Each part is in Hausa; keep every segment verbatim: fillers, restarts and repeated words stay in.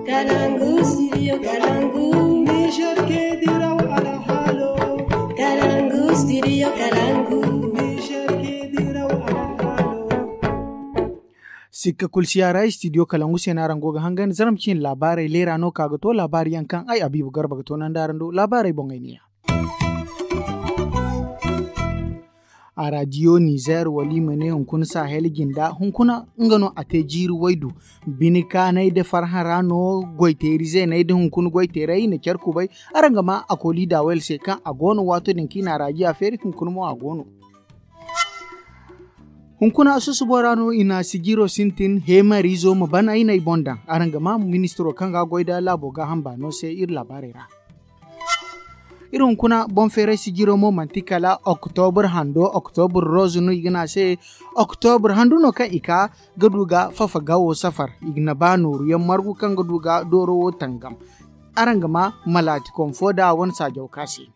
Kalangu, studio Kalangu. Niger ke diraw ala halo. Kalangu, studio Kalangu. Niger ke diraw ala halo. Sikka kulsiyara studio Kalangu senaran goga hangan zaramcin labarai lera no kaga to labari yankan ai Abibu Garba ga to nan darando labarai bongainiya. A radio Niger wali mene hunkun sahel ginda hunkuna ngano ate jiru waidu binika nai de farharano goiterize nai de hunkun goiterai ne kyarku bai aranga ma akoli da wel se kan agono wato dinki na raji aferi hunkun mo agono hunkuna susu borano ina sigiro sintin hema rizo mabana ina ibonda aranga ma ministro kanga goida labo ga hamba no se ir labarera irin kuna bon fere sigiro mo mantikala October hando October rose no igna se October hando no ka ika gaduga fafa gawo safar igna ba nuru yan margu kan gaduga doro tangam arangama malati konfoda won sa jawkasi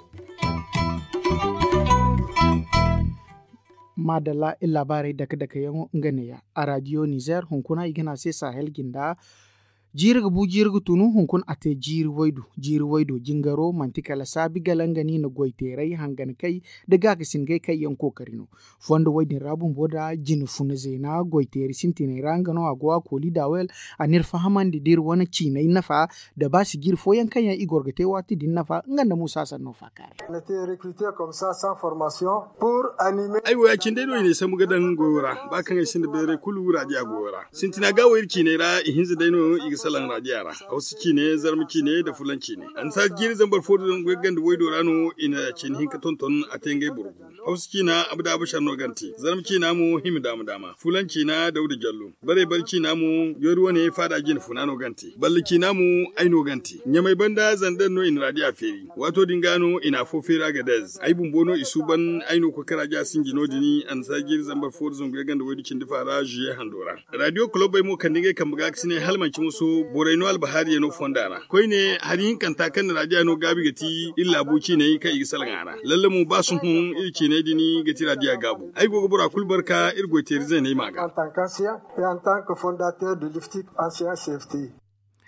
madala ilabare daka daka yango nganeya a radio Niger hunkuna igna se Sahel ginda jirga bu jirga tunu hunkun ate jiri waidu jiri waidu jingaro mantikala sabi galangani na goiterai hangan kai daga kisin gai kai yan kokarino fondo waidin rabun boda jin funa zena goiteri sintine rangano agwa koli dawel anir fahaman di dir wana cinai nafa da ba su gir foyan kan yan igor gate wati din nafa nganda musa san no fakare on était recruté comme ça sans formation pour animer ai waya kin dai ne samu gadan gora ba kan sin da bere kulu raji agora sintina gawo irki ne ra ihinza dai no salan radiyara hausuki ne zarmuki ne da fulanci ne an sa giri zambar fodo don gweggan da waido rano ina cin hinka tonton a tengai burgu hausuki na abda abashar no ganti zarmuki na mu himi damu dama fulanci na daudu jallo bare barki na mu yoruwa ne fada gin funano ganti balliki na mu aino ganti nyamai banda zandan no in radiya feri wato dingano ina fo fera ga dez ai bumbono isuban aino ko karaja singino dini an sa giri zambar fodo don gweggan da waido kin da fara jiye handora radio club bai mu kan dinga kan buga kisne halmanci musu Boraino albahari no fondara koi ne harin kanta kan raja no gabi gati illa buci ne kai gisalan ara lalle mu ba sun hun irki ne dini gati raja gabu ai gogo bura kulbarka irgo terize ne maga en tant qu'ancien et en tant que fondateur de l'Iftik ancien C F T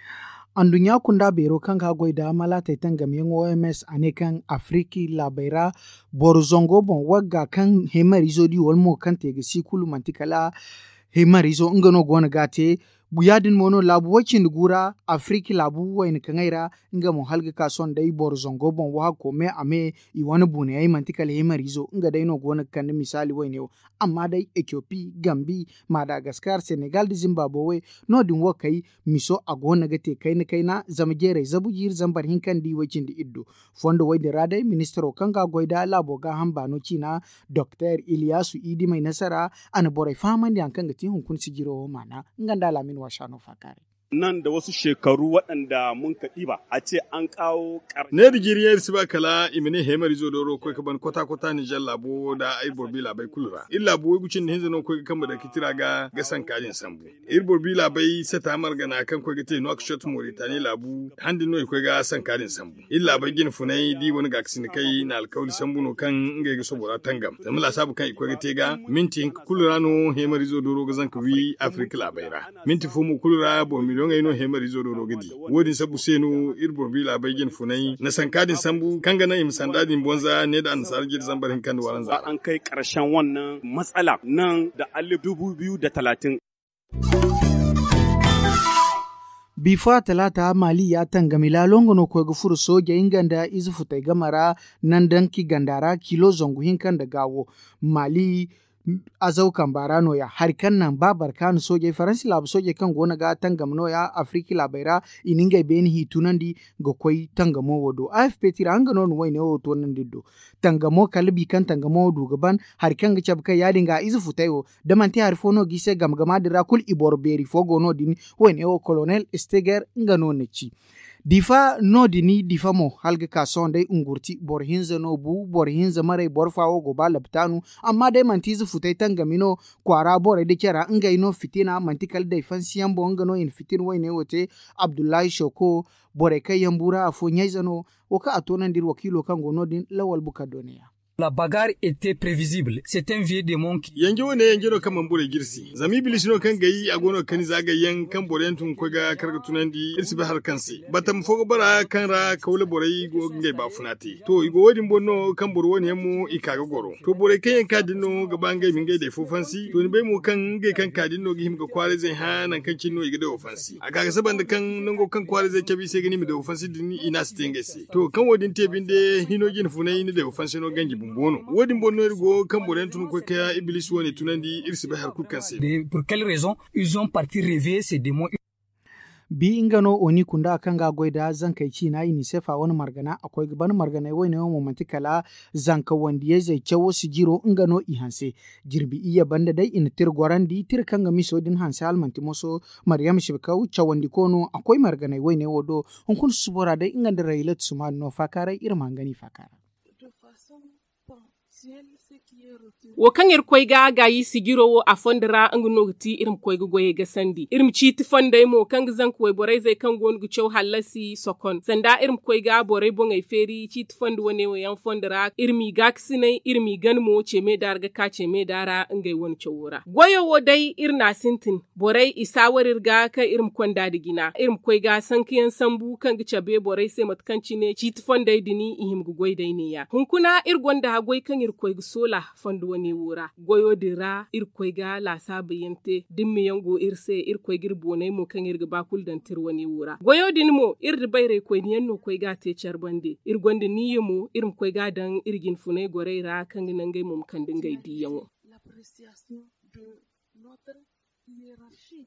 andunya kunda bero kan ka goida mala taitan gamen O M S ane kan Afriki labaira borzongo bon wagga kan hemarizo di wolmo kan tege sikulu mantikala hemarizo ngano gona gate buyadin mono labu wacin gura Afriki labu wain kangaira nga mo halga kason dai borzongo bon wa ko me ame i wani bune ay mantikal hemarizo nga dai no gona kan misali waine amma dai Ethiopia Gambi Madagascar Senegal Zimbabwe no din wakai miso agona gate kai ne kaina zamjere zabujir zambar hinkan di wacin di iddo fondo wayde radai ministro kanga goida labo ga hamba no China Dr Ilyasu Idi mai nasara an borai faman di ankan gati hunkun sigiro mana nganda lamin washano fakare nan da wasu shekaru waɗanda mun ka ɗiba a ce an kawo ƙarni. Ne digiriyar su ba kala imini hemar izo doro ko kaban kota kota ni jan labo da ai borbi labai kulura. Il labo wai gucin hinza no ko kan da kitira ga gasan kajin sambu. Il borbi labai seta margana kan ko gite no akshot Mauritania labu handin no ko ga san kajin sambu. Il labai gin funai di wani ga kisin kai na alkawli sambu no kan ngai ga sobora tangam. Zamla sabu kan ko gite ga minti kulura no hemar izo doro ga zan wi Afrika labaira. Minti fumu kulura bo don ai no hemari zo do gidi wodin sabu senu irbo bi la baygin funai na sankadin sambu kanga na im sandadin bonza ne da ansar gidi zambarin kan waran za an kai karshen wannan matsala nan da alif dubu biyu da talatin. Bifa talata Mali ya tangami lalongono ko gufuru soja inganda izu futai gamara nan danki gandara kilo zongu hinkan da gawo Mali azau kan barano ya harkan nan babar kan soje faransi lab soje kan gona ga tangamno ya afriki labaira ininga beni hitunandi go koi tangamo wodo afp tiranga non wayne o to nan diddo tangamo kalbi kan tangamo du gaban harkan ga cabka ya dinga izu futayo da manti harfono gise gamgama dira kul ibor beri fogo no din wayne o colonel steger ngano nechi difa no dini difa mo halga kason dai ungurti bor hinza no bu bor hinza mare bor fawo go balabtanu amma dai manti zu futai tangamino kwara bor de kera ngai no fitina mantikal dai fansiyan bo ngano in fitin wayne wote Abdullahi Shoko bore kai yambura afo nyaizano woka atonan dir wakilo kan gono din lawal bukadoniya La bagarre était prévisible. C'est un vieux démon qui... Yange wane yange no kaman bore girsi. Zami bilis no kan gayi agono kan zagayen kan bore tun ko ga karga tunandi irsi ba har kansi. Batam fogo bara kan ra kawle bore go ngai ba funati. To igo wodin bonno kan bore woni mu ikaga goro. To bore kan yanka dinno gaba ngai min ngai da fofansi. To ni bai mu kan ngai kan kadin no gihim ga kware zai ha nan kan kinno iga da ofansi. Aga ga saban da kan nango kan kware zai kabi sai gani mi da ofansi dinni ina stengesi. To kan wodin tebin de hino gin funai ni da ofansi no ganji bono wodi bonno ergo kamboren tun ko kaya iblis woni tunandi irsi ba har kukan se pour quelle raison ils ont parti rêver ces démons bi ingano oni kunda kanga goida zankai ci na ini sefa wani margana akwai gaban margana wai ne mu mantikala zanka wandi ya zai cewo su jiro ingano i hanse jirbi iya banda dai in tir gorandi tir kanga miso din hanse almanti moso maryam shibkau cawandi kono akwai margana wai ne wodo hunkun subora dai inganda railat suma no fakara irma ngani fakara wo kan ir koy ga ga yi sigiro wo a fondara ngno ti irim koy go goye ga sandi irim ci ti fonday mo kan zan koy boray zai kan gon gu cew halasi sokon sanda irim koy ga boray bo ngay feri ci ti fond wone wo yan fondara irmi ga ksine irmi gan mo ce me dar ga ka ce me dara ngay won cewura goyo wo dai irna sintin boray isa warir ga ka irim konda digina irim koy ga san kiyan sambu kan gice be boray sai matkanci ne ci ti fonday dini ihim gu goy dai ne ya hunkuna ir gonda ha goy kan ir koy sola fondu woni wura goyo dira ir koy ga la sabiyente dimmi yango irse ir koy gir bonay mo kan irga bakul dan tir woni wura goyo din mo ir de bayre koy ni yanno koy ga te charbande ir gonde ni mo ir koy ga dan irgin funay goreira kan nangay mum kan dingay di yango l'appréciation de notre hiérarchie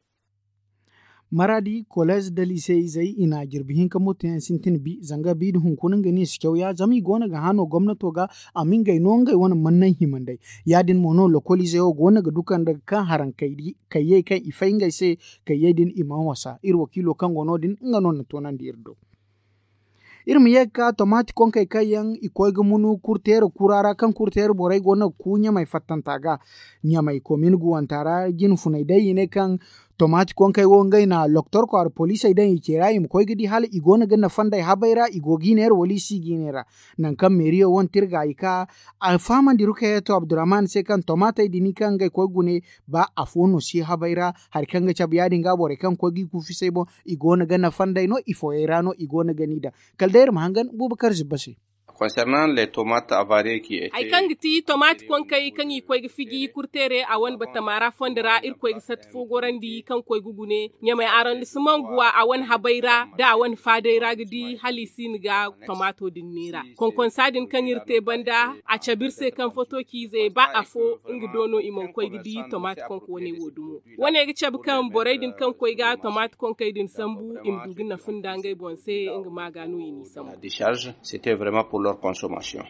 maradi college da lycée zai ina jirbihin ka mutan sintin bi zanga bi hun kunun gani su kyau ya zami gona ga hano gwamnato ga amin gai non gai wani mannan himandai yadin mono lokoli zai gona ga dukan daga kan haran kai kayye kan ifain gai sai kayye din iman wasa ir wakilo kan gono din ngano na tonan di irdo irmi yeka tomati kon kai kayan ikoy gumunu kurtere kurara kan kurtere borai gona kunya mai fattantaga nya mai komin guwantara gin funai dai ne kan tomati kon kai wongai na loktor ko ar police idan ikera im koy gidi hal igona ganna fandai habaira igoginer wali siginera nan kan meriyo won tirga ika a faman diruke to abdurrahman sai kan tomata idini kan gai koy gune ba afono si habaira har kan ga chabiya dinga bore kan koy gi kufi sai bo igona ganna fandai no ifo erano igona ganida kaldair mahangan bubakar zibbasi Concernant les tomates avariées qui étaient... Ay kan giti tomate kon kay kan yi koy figi kurtere a wan batamara fondera ir koy sat fogorandi kan koy gugune nyamay arrondissement guwa a wan habaira da wan fadeira gidi halisin ga tomato din nira kon kon sadin kan irte banda a chabirse kan foto kize ba afo ingi dono imon koy gidi tomate kon ko ne wodumo wane ga chab kan boraydin kan koy ga tomate kon kay din sambu im dugina fundangay bonse ingi magano yini sambu décharge c'était vraiment pour leur consommation.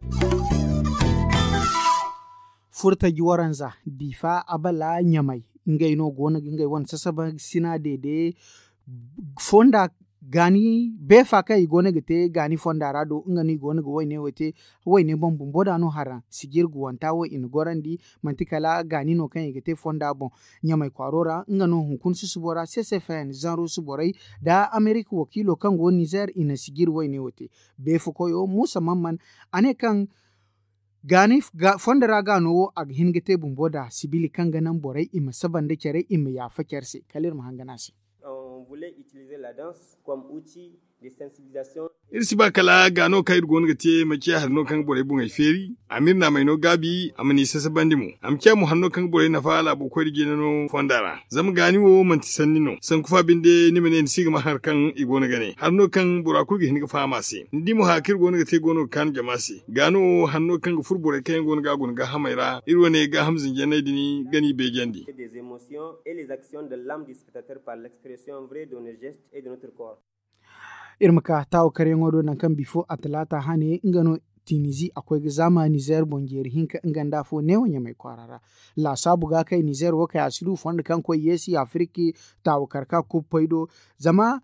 Furta giwaranza difa abala nyamai ngai no gona ngai wan sasaba sina dede fonda gani be faka igone gete gani fonda rado ngani gona go wayne wote wayne bombum boda no haran sigir guwanta wo in gorandi mantikala gani no kan gete fonda bon nyamai kwarora ngano hunkun susubora C C F N zanro suborai da America wakilo kan go Niger ina sigir wayne wote be fukoyo Musa Mamman ane kan gani ga fonda raga no ag hingete bumboda sibili kan ganan borai ima sabande kere ima ya fakerse kalir mahanganasi voulait utiliser la danse comme outil de sensibilisation. Irsi ba kala gano kai gon gate maki har no kan bore bungai feri amir na mai no gabi amani sasa bandimu amkiya mu hanno kan bore na fala bu ko dige no fondara zam gani wo manti sanni no san kufa binde ni menen siga ma har kan igona gane har no kan bura ku ge ni fa masi ndi mu hakir gon gate gono kan jamasi gano hanno kan fur bore kai gon ga gon ga hamaira irwane ga hamzin janai dini gani be gandi des émotions et les actions de l'âme du spectateur par l'expression vraie de nos gestes et de notre corps. Irmaka tawo kare ngodo nan kan bifo atlata hane ngano tinizi akwai zama Niger bongeri hinka nganda fo newonya mai kwarara la sabu ga kai Niger waka asiru fond kan ko yesi Afriki tawo karka ko paido zama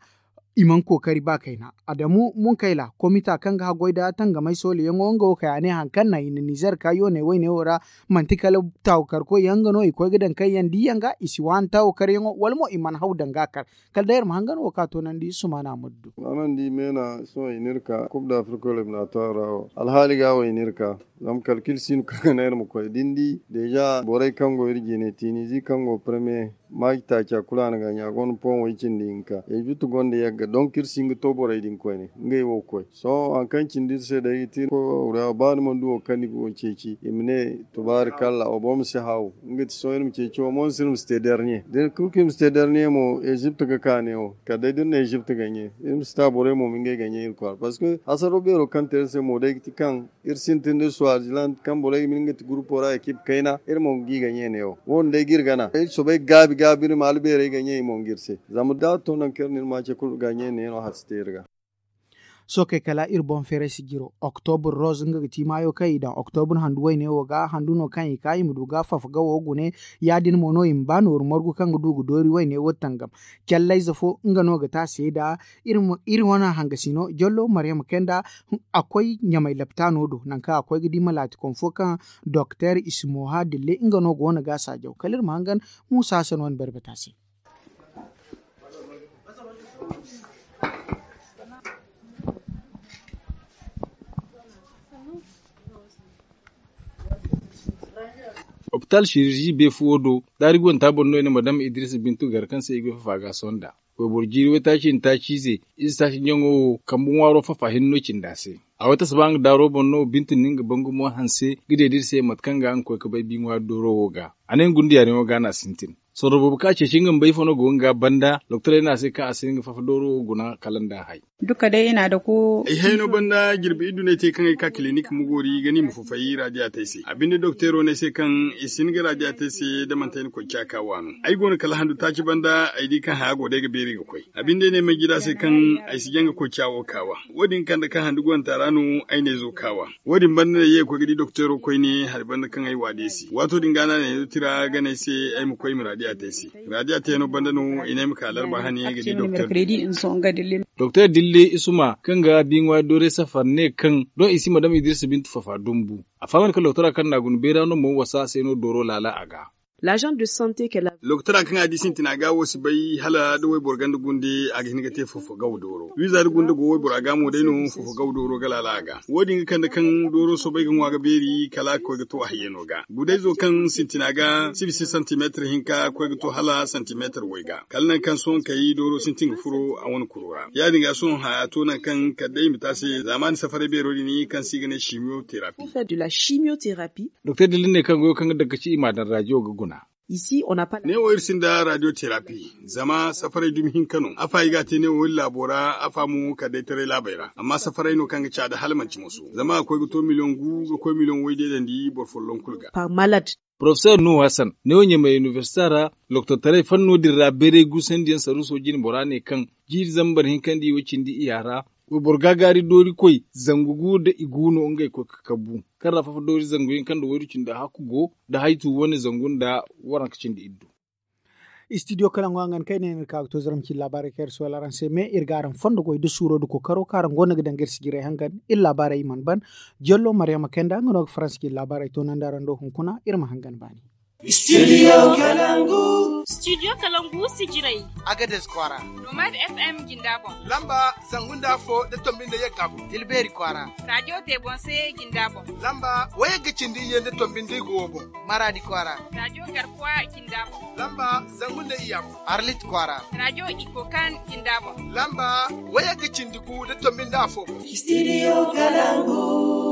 iman kokari ba kaina adamu mun kaila komita kan ga goida tanga mai sole yango ngo kayane hankan na in Niger kayo ne wai ne ora mantikala tawkar ko yanga no iko gidan kai yandi yanga isi wan tawkar yango walmo iman haudan gakar kal dayar mahangan o ka to nan di sumana muddu anan di mena so inirka kubda afriko lebna tawra alhali ga wa inirka lam kalkil sin ka na mu ko dindi deja boray kango irgine tinizi kango premier magta cha kulana ga nya gon pon wai cindinka e jutu gonde yagga don kirsinga to boray din ko ne ngay wo ko so an kan cindi se da yiti ko ra ban mon du kani go ceci imne tabarakallah o bom se haw ngati so irum ceci o mon sirum ste dernier de kukim ste dernier mo Egypte ga kane o ka de din Egypte ganye irum sta boray mo minge ganye ko parce que asaro bero kan terse mo de kan irsin tinde Swaziland kan boray minge grupo ra ekip kaina irmo gi ganye ne o won de girgana e so be gabi gabi mal bere ganye mo ngirse zamuda to nan kernir ma ce kul ganye ne no hasterga soke kala irbon fere sigiro october rose nga ti mayo kai da october handu wai ne woga handu no kan kai mu duga fa ga wogu ne yadin mono imbano morgu kan dugu dori wai ne wotangam kallai zafo nga no ga ta da irin irin wana hangasino jollo maryam kenda akwai nyamai laptano do nan ka akwai gidi malati konfo kan doctor ismoha dille nga no go wona ga sa jaw kalir mangan musa sanwan barbetasi Hopital chirurgie be fuodo darigon tabonno ne madam Idris Bintu garkan sai go faga sonda ko burjiri wata cin ta cize isa shi nyango kambun waro fa fahinno cin dase a wata sabang daro bonno Bintu ninga bangu mo hanse gide dirse matkanga an ko ka bai binwa doro woga anen gundi yare woga na sintin so robo ka ce shingin bai fono gonga banda doctor yana sai ka asin fa doro guna kalanda hai duka dai ina da ko ai haino banda girbi idu ne te kan ai ka clinic mu gori gani mu fufayi radiya tai sai abinda doctor ne sai kan isin ga radiya tai sai da mantain ko kyaka wano ai gona kala handu ta ci banda ai di kan ha gode ga beri ga koi abinda ne mai gida sai kan ai sigen ga ko kyawo kawa wadin kan da kan handu gon tarano ai ne zo kawa wadin banda ne ye ko gidi doctor koi ne har banda kan ai wadesi wato dingana ne tira gane sai ai mu koi mu radiya tai sai radiya tai no banda no ina mu kalar ba hani ga di doctor doctor dille isuma kanga bingwa dore safar ne kan don isi madam Idris Bintu fafa dumbu a famar ka doctor kan nagun bera no mo wasa sai no doro lala aga l'agent de santé qu'elle a docteur kan adi sintina ga wosi bai hala do way borgande gunde aga hinga te fofo gaw doro wiza gunde go way boraga mo dai no fofo gaw doro gala laga wodi kan kan doro so bai gan waga beri kala ko ga to hayeno ga budai zo kan sintina ga six centimeter hinka ko ga to hala centimeter waiga kalnan kan son kai doro sintin furo a wani kurura ya dinga son ha to nan kan kadai mitase zaman safare bero ni kan sigane chimiothérapie fait de la chimiothérapie docteur diline kan go kan daga ci imadan radio ga guna Ici, on n'a pas... Ne o irsin da radiothérapie, zama safarai dumhin Kano. Afa iga te ne o labora afa mu ka dai tare labaira. Amma safarai no kan ga da halmanci musu. Zama akwai guto miliyon gu, akwai miliyon wai dai di borfollon kulga. Par malade. Professeur Nou Hassan, ne onye mai universitara, Doctor Tare fanno dirra bere gusen diyan saru sojin borane kan jir zambar hinkan di wacin di iyara. Borga gari dori koi zangugu da iguno ngai ko kakabu kan rafa dori zanguyin kan da wuricin da hakugo da haitu wani zangun da warankacin da iddu studio kalan wangan kai ne ka to zaram ki labare ker so laran se me irgaran fondo go suro du ko karo karan gona gidan ger sigire hangan il labare iman ban jollo maryama kenda ngono france ki labare to nan darando hunkuna irma hangan bani Studio Kalangu. Studio Kalangu sijirai. Agades Kwara. Nomad F M Gindabon. Lamba Sangunda Fo de Tombinde Yakabu. Tilberi Kwara. Radio Tebonse Gindabon. Lamba Waya Gichindi Yende Tombinde Gobo. Maradi Kwara. Radio Garkwa Gindabon. Lamba Sangunda Iyam. Arlit Kwara. Radio Ikokan Gindabon. Lamba Waya Gichindi Ku de Tombinde Afo. Studio Kalangu.